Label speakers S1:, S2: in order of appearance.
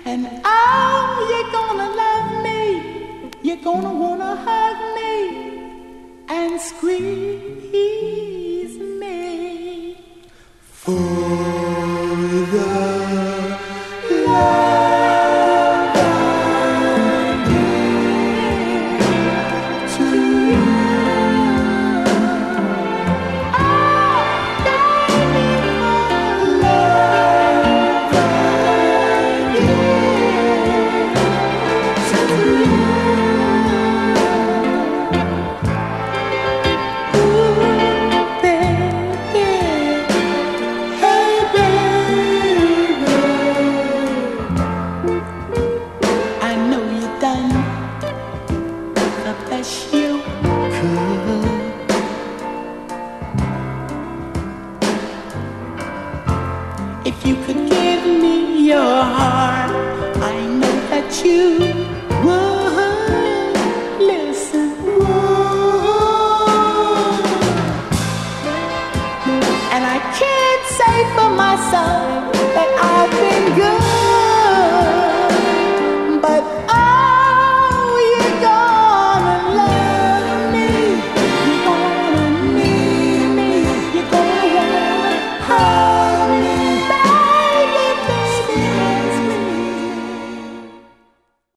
S1: And oh, you're gonna love me, you're gonna wanna hug me and squeeze me for the love I give to you. If you could give me your heart, I know that you